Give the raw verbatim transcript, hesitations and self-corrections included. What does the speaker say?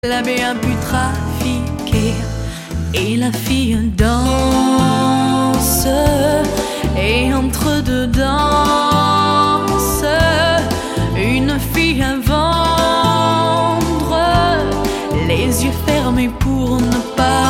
Elle a bien pu trafiquer et la fille danse et entre deux danses une fille à vendre, les yeux fermés pour ne pas